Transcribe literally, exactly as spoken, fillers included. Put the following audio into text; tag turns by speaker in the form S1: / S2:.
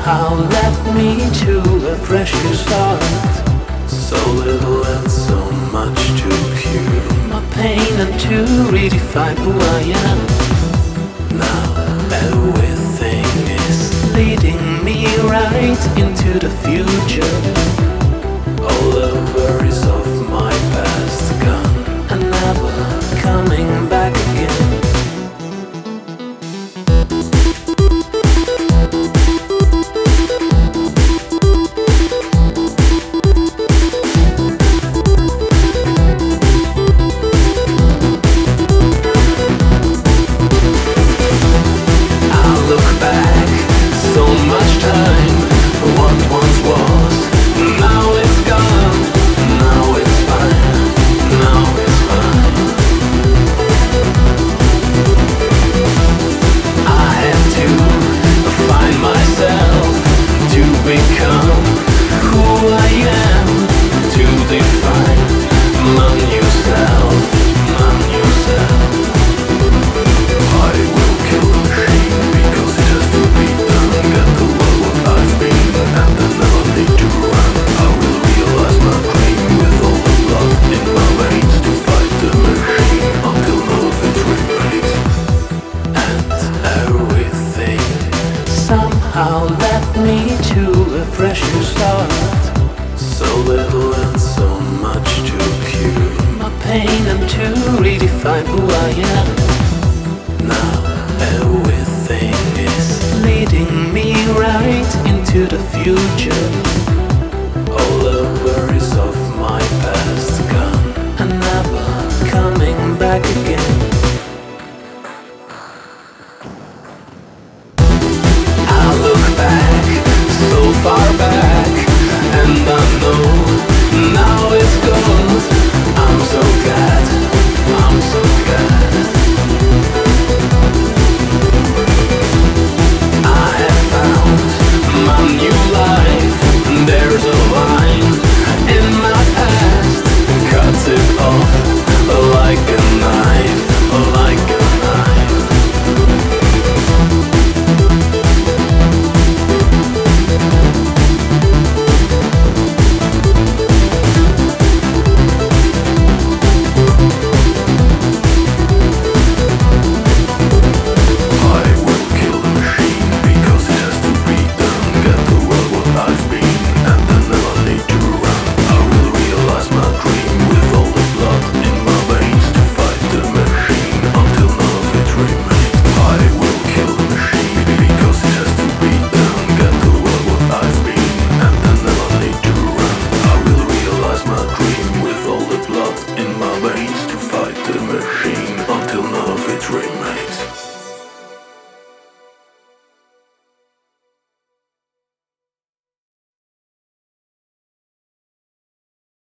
S1: somehow led me to a fresh new start. So little and so much to cure my pain and to redefine who I am. Now everything is leading me right into the future. All the worries of my past gone and never coming back again. Somehow led me to a fresh new start. So little and so much to cure my pain and to redefine who I am. Now everything is leading me right into the future.